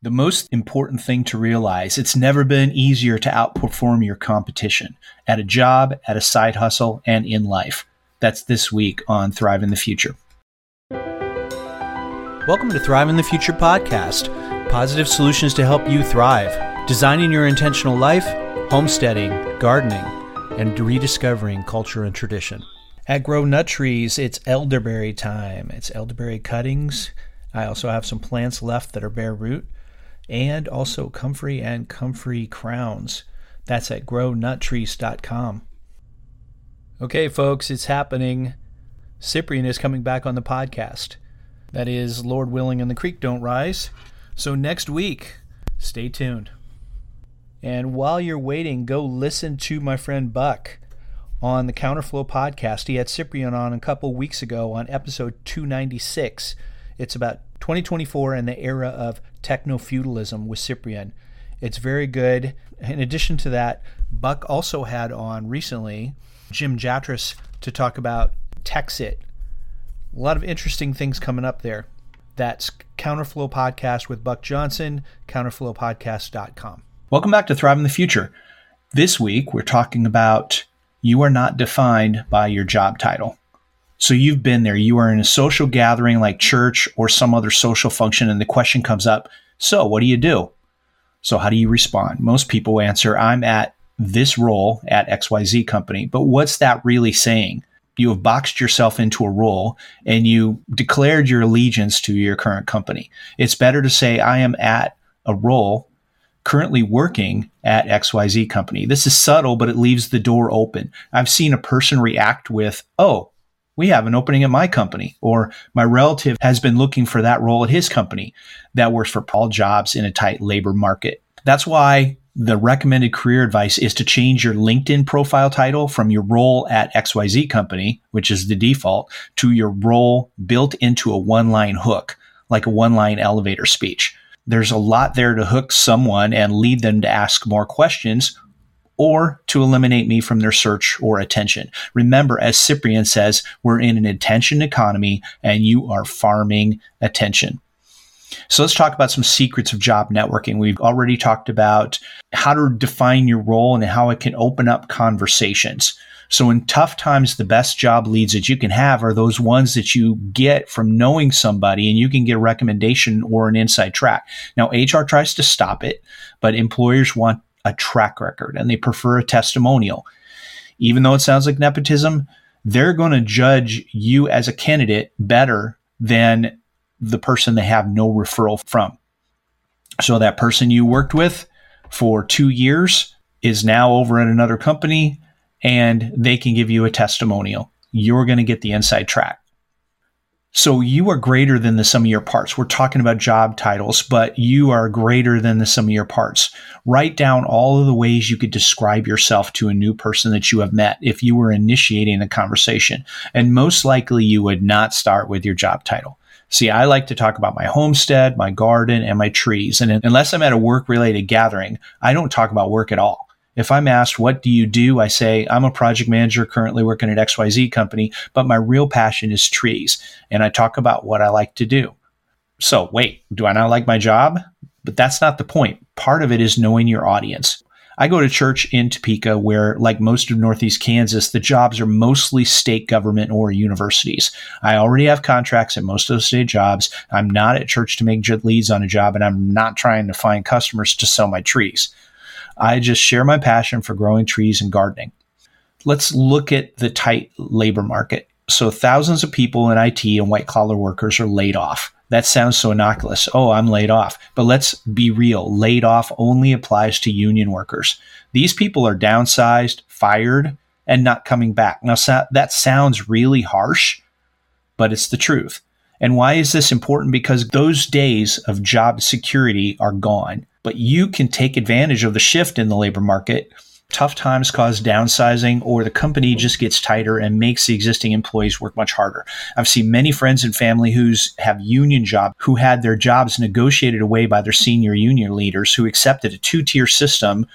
The most important thing to realize, it's never been easier to outperform your competition at a job, at a side hustle, and in life. That's this week on Thrive in the Future. Welcome to Thrive in the Future podcast. Positive solutions to help you thrive. Designing your intentional life, homesteading, gardening, and rediscovering culture and tradition. At Grow Nut Trees, it's elderberry time. It's elderberry cuttings. I also have some plants left that are bare root. And also comfrey and comfrey crowns. That's at grownuttrees.com. Okay, folks, it's happening. Cyprian is coming back on the podcast. That is, Lord willing, and the creek don't rise. So next week, stay tuned. And while you're waiting, go listen to my friend Buck on the Counterflow podcast. He had Cyprian on a couple weeks ago on episode 296. It's about 2024 and the era of techno-feudalism with Cyprian. It's very good. In addition to that, Buck also had on recently Jim Jatras to talk about Texit. A lot of interesting things coming up there. That's Counterflow Podcast with Buck Johnson, counterflowpodcast.com. Welcome back to Thrive in the Future. This week, we're talking about you are not defined by your job title. So you've been there. You are in a social gathering like church or some other social function, and the question comes up, so what do you do? So how do you respond? Most people answer, I'm at this role at XYZ company. But what's that really saying? You have boxed yourself into a role and you declared your allegiance to your current company. It's better to say, I am at a role currently working at XYZ company. This is subtle, but it leaves the door open. I've seen a person react with, oh, we have an opening at my company, or my relative has been looking for that role at his company. That works for all jobs in a tight labor market. That's why the recommended career advice is to change your LinkedIn profile title from your role at XYZ company, which is the default, to your role built into a one-line hook, like a one-line elevator speech. There's a lot there to hook someone and lead them to ask more questions, or to eliminate me from their search or attention. Remember, as Cyprian says, we're in an attention economy and you are farming attention. So let's talk about some secrets of job networking. We've already talked about how to define your role and how it can open up conversations. So in tough times, the best job leads that you can have are those ones that you get from knowing somebody and you can get a recommendation or an inside track. Now, HR tries to stop it, but employers want a track record and they prefer a testimonial. Even though it sounds like nepotism, they're going to judge you as a candidate better than the person they have no referral from. So that person you worked with for 2 years is now over at another company and they can give you a testimonial. You're going to get the inside track. So you are greater than the sum of your parts. We're talking about job titles, but you are greater than the sum of your parts. Write down all of the ways you could describe yourself to a new person that you have met if you were initiating a conversation. And most likely you would not start with your job title. See, I like to talk about my homestead, my garden, and my trees. And unless I'm at a work-related gathering, I don't talk about work at all. If I'm asked, what do you do? I say, I'm a project manager currently working at XYZ company, but my real passion is trees. And I talk about what I like to do. So wait, do I not like my job? But that's not the point. Part of it is knowing your audience. I go to church in Topeka where, like most of Northeast Kansas, the jobs are mostly state government or universities. I already have contracts at most of those state jobs. I'm not at church to make leads on a job, and I'm not trying to find customers to sell my trees. I just share my passion for growing trees and gardening. Let's look at the tight labor market. So thousands of people in IT and white-collar workers are laid off. That sounds so innocuous. Oh, I'm laid off. But let's be real. Laid off only applies to union workers. These people are downsized, fired, and not coming back. Now, that sounds really harsh, but it's the truth. And why is this important? Because those days of job security are gone. But you can take advantage of the shift in the labor market. Tough times cause downsizing, or the company just gets tighter and makes the existing employees work much harder. I've seen many friends and family who have union jobs who had their jobs negotiated away by their senior union leaders who accepted a two-tier system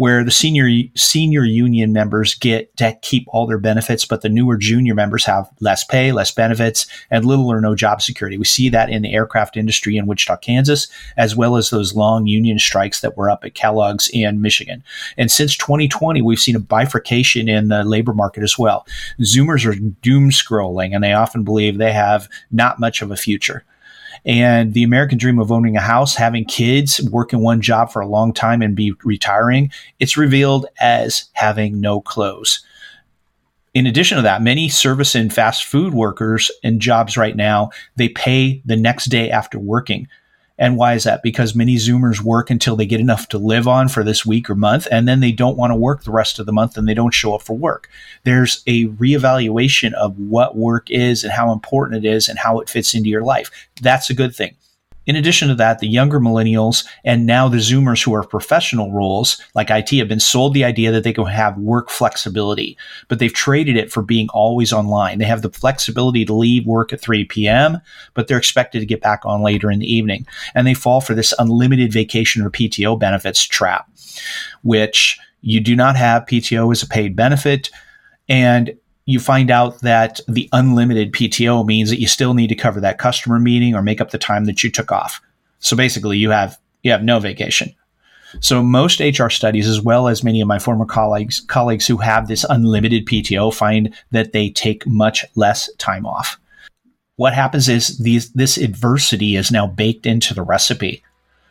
where the senior union members get to keep all their benefits, but the newer junior members have less pay, less benefits, and little or no job security. We see that in the aircraft industry in Wichita, Kansas, as well as those long union strikes that were up at Kellogg's in Michigan. And since 2020, we've seen a bifurcation in the labor market as well. Zoomers are doom scrolling, and they often believe they have not much of a future. And the American dream of owning a house, having kids, working one job for a long time and be retiring, it's revealed as having no clothes. In addition to that, many service and fast food workers in jobs right now, they pay the next day after working. And why is that? Because many Zoomers work until they get enough to live on for this week or month, and then they don't want to work the rest of the month and they don't show up for work. There's a reevaluation of what work is and how important it is and how it fits into your life. That's a good thing. In addition to that, the younger millennials and now the Zoomers who are professional roles like IT have been sold the idea that they can have work flexibility, but they've traded it for being always online. They have the flexibility to leave work at 3 p.m., but they're expected to get back on later in the evening. And they fall for this unlimited vacation or PTO benefits trap, which you do not have. PTO as a paid benefit. And you find out that the unlimited PTO means that you still need to cover that customer meeting or make up the time that you took off. So basically you have no vacation. So most HR studies, as well as many of my former colleagues who have this unlimited PTO, find that they take much less time off. What happens is this adversity is now baked into the recipe.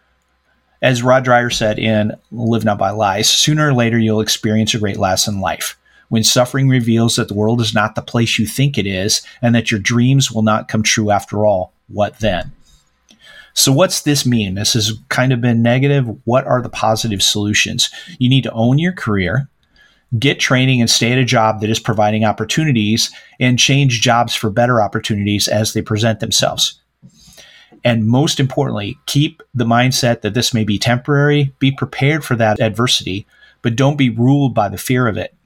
As Rod Dreher said in Live Not by Lies, sooner or later you'll experience a great loss in life. When suffering reveals that the world is not the place you think it is and that your dreams will not come true after all, what then? So what's this mean? This has kind of been negative. What are the positive solutions? You need to own your career, get training and stay at a job that is providing opportunities, and change jobs for better opportunities as they present themselves. And most importantly, keep the mindset that this may be temporary, be prepared for that adversity, but don't be ruled by the fear of it.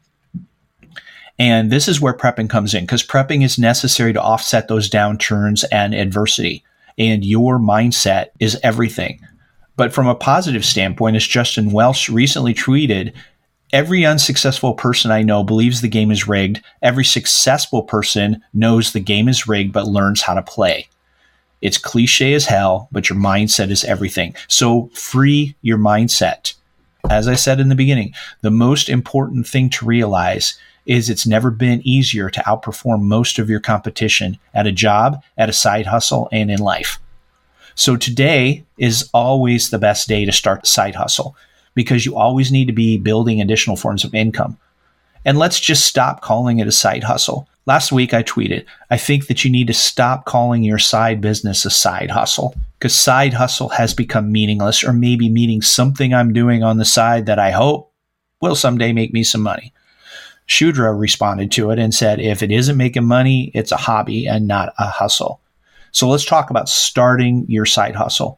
And this is where prepping comes in, because prepping is necessary to offset those downturns and adversity. And your mindset is everything. But from a positive standpoint, as Justin Welsh recently tweeted, every unsuccessful person I know believes the game is rigged. Every successful person knows the game is rigged, but learns how to play. It's cliche as hell, but your mindset is everything. So free your mindset. As I said in the beginning, the most important thing to realize is it's never been easier to outperform most of your competition at a job, at a side hustle, and in life. So today is always the best day to start the side hustle because you always need to be building additional forms of income. And let's just stop calling it a side hustle. Last week I tweeted, I think that you need to stop calling your side business a side hustle because side hustle has become meaningless, or maybe meaning something I'm doing on the side that I hope will someday make me some money. Shudra responded to it and said, if it isn't making money, it's a hobby and not a hustle. So let's talk about starting your side hustle.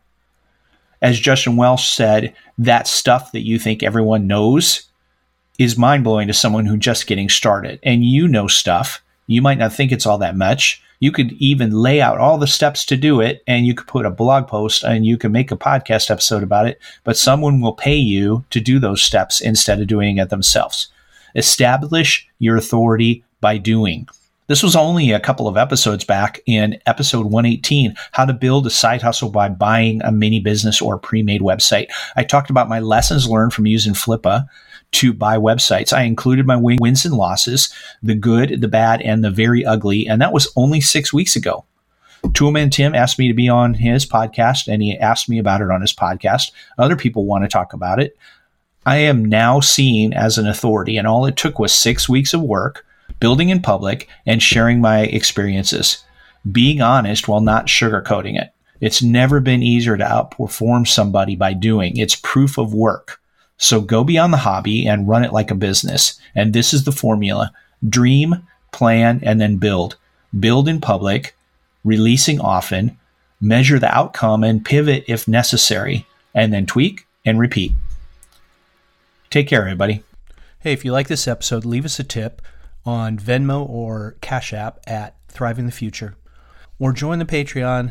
As Justin Welsh said, that stuff that you think everyone knows is mind-blowing to someone who's just getting started. And you know stuff. You might not think it's all that much. You could even lay out all the steps to do it, and you could put a blog post and you can make a podcast episode about it, but someone will pay you to do those steps instead of doing it themselves. Establish your authority by doing. This was only a couple of episodes back in episode 118, how to build a side hustle by buying a mini business or a pre-made website. I talked about my lessons learned from using Flippa to buy websites. I included my wins and losses, the good, the bad, and the very ugly, and that was only 6 weeks ago. Toolman Tim asked me to be on his podcast, and he asked me about it on his podcast. Other people want to talk about it. I am now seen as an authority, and all it took was 6 weeks of work, building in public, and sharing my experiences. Being honest while not sugarcoating it. It's never been easier to outperform somebody by doing. It's proof of work. So go beyond the hobby and run it like a business. And this is the formula. Dream, plan, and then build. Build in public, releasing often, measure the outcome, and pivot if necessary, and then tweak and repeat. Take care, everybody. Hey, if you like this episode, leave us a tip on Venmo or Cash App at Thriving the Future. Or join the Patreon,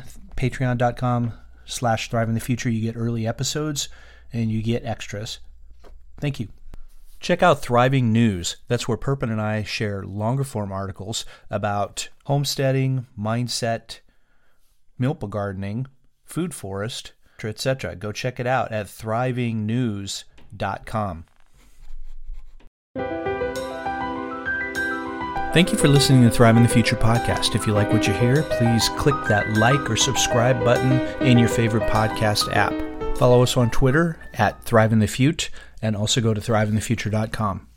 patreon.com/thrivingthefuture. You get early episodes and you get extras. Thank you. Check out Thriving News. That's where Perpin and I share longer form articles about homesteading, mindset, milpa gardening, food forest, etc. Go check it out at thrivingnews.com. Thank you for listening to Thrive in the Future podcast. If you like what you hear, please click that like or subscribe button in your favorite podcast app. Follow us on Twitter at ThriveInTheFute, and also go to thriveinthefuture.com.